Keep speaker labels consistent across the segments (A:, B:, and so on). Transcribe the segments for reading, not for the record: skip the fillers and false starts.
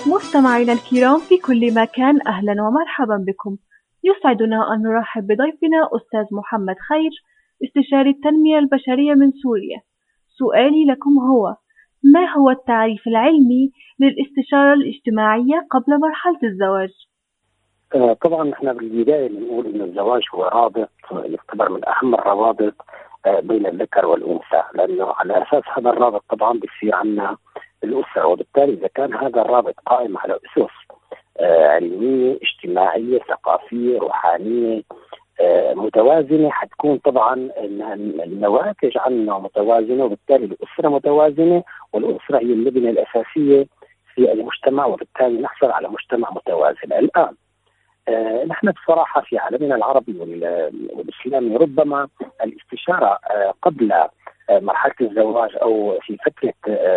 A: مستمعينا الكرام في كل مكان، أهلا ومرحبا بكم. يسعدنا أن نرحب بضيفنا أستاذ محمد خير، استشاري التنمية البشرية من سوريا. سؤالي لكم هو: ما هو التعريف العلمي للاستشارة الاجتماعية قبل مرحلة الزواج؟
B: طبعا نحن بالبداية بنقول أن الزواج هو رابط يعتبر من أهم الروابط بين الذكر والأنثى، لأنه على أساس هذا الرابط طبعا بيصير عنا الأسرة، وبالتالي إذا كان هذا الرابط قائم على أسس علمية اجتماعية ثقافية روحانية متوازنة، حتكون طبعا النواتج عنه متوازنة، وبالتالي الأسرة متوازنة، والأسرة هي اللبنة الأساسية في المجتمع، وبالتالي نحصل على مجتمع متوازن. الآن نحن بصراحة في عالمنا العربي والإسلامي ربما الاستشارة قبل مرحلة الزواج أو في فترة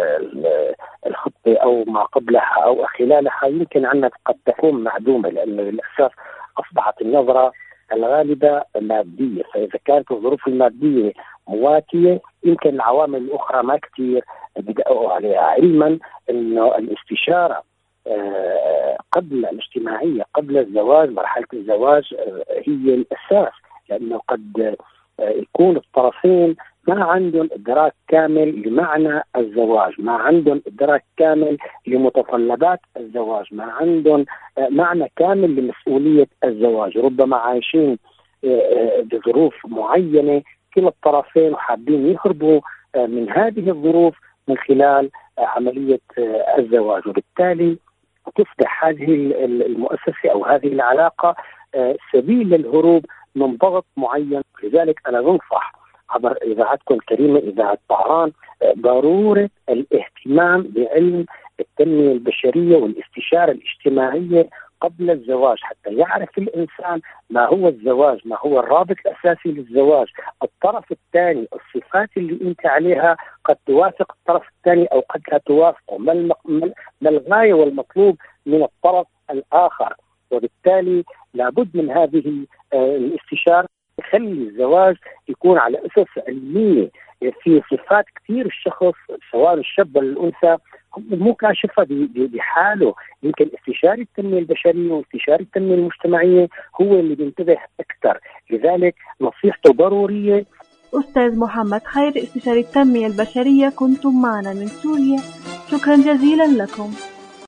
B: الخطبة أو ما قبلها أو خلالها يمكن أنها قد تكون معدومة، لأنه للأسف أصبحت النظرة الغالبة مادية، فإذا كانت الظروف المادية مواتية يمكن العوامل الأخرى ما كثير بدأوا عليها، علما أنه الاستشارة قبل الاجتماعية قبل الزواج مرحلة الزواج هي الأساس، لأنه قد يكون الطرفين ما عندهم إدراك كامل لمعنى الزواج، ما عندهم إدراك كامل لمتطلبات الزواج، ما عندهم معنى كامل لمسؤولية الزواج، ربما عايشين بظروف معينة كلا الطرفين وحابين يهربوا من هذه الظروف من خلال عملية الزواج، وبالتالي تصبح هذه المؤسسة أو هذه العلاقة سبيل للهروب من ضغط معين. لذلك أنا بنصح عبر إذاعتكم الكريمة إذاعة طهران ضرورة الاهتمام بعلم التنمية البشرية والاستشارة الاجتماعية قبل الزواج، حتى يعرف الإنسان ما هو الزواج، ما هو الرابط الأساسي للزواج، الطرف الثاني الصفات اللي أنت عليها قد توافق الطرف الثاني أو قد لا توافقه، ما الغاية والمطلوب من الطرف الآخر، وبالتالي لابد من هذه الاستشارة تخلي الزواج يكون على أسس علمية في صفات كثير الشخص سواء الشاب ولا الأنثى مو كاشفة بحاله. يمكن استشاري التنمية البشرية واستشاري التنمية المجتمعية هو اللي بينتبه أكثر، لذلك نصيحته ضرورية.
A: أستاذ محمد خير، استشاري التنمية البشرية، كنتم معنا من سوريا، شكرا جزيلا لكم.